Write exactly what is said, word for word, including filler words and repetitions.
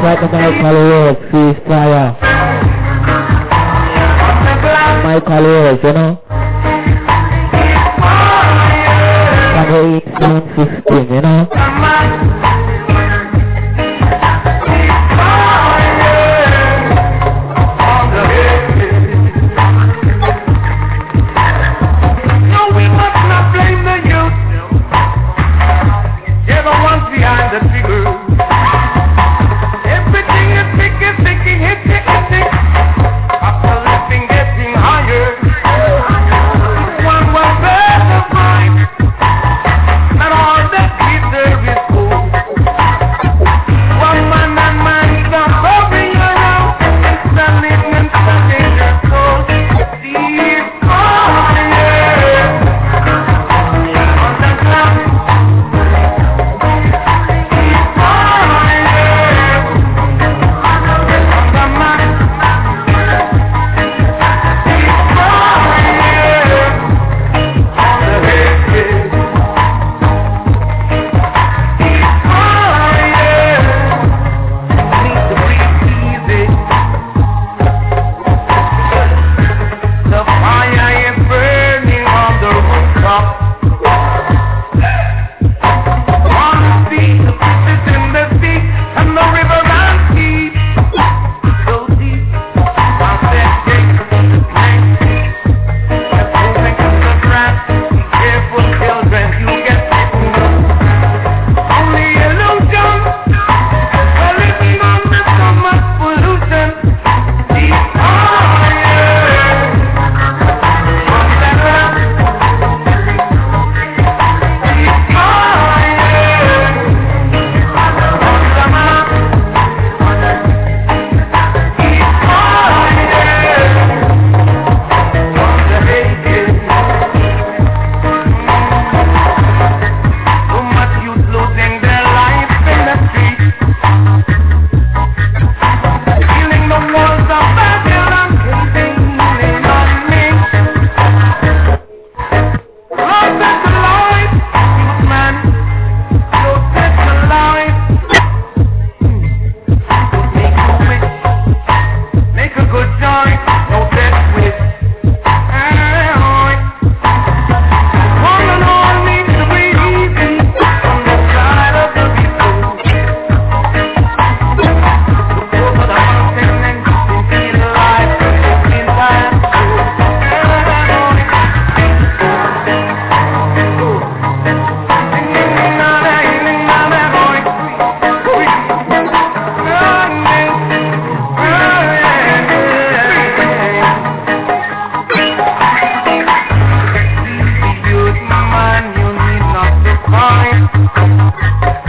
Got the Michael Rose freestyle. Michael Rose, you know. From the eight sound system, you know. No, we must not blame the youth. They're the ones behind the trigger. Everything is ticking, ticking, hitting, hitting. After lifting, getting higher. One was better find, and all that keep there is gold. One man and man is above around, standing and standing their soul. Deep fire on the ground. Deep fire on the man. Deep fire on the head. Deep fire. Need to breathe easy. The fire is burning on the rooftop. On the sea, the fishes in the sea, and the river runs deep. So deep, I said, take the snake. Just moving to the grass. Be careful, children, you get bitten. Only illusion. We're living under so much pollution. Deep fire on the ground. Deep fire on the man. Deep fire on the head. So much youth losing their life in the street. Feeling the walls of Babylon containing on me. Lord, set the light, youth man. Lord, set the light. Make a wish, make a good choice. No death wish. All in all needs to be easy from the side of the people. Look over the mountain and you can feel the light inside. Youth, man, you need not to find.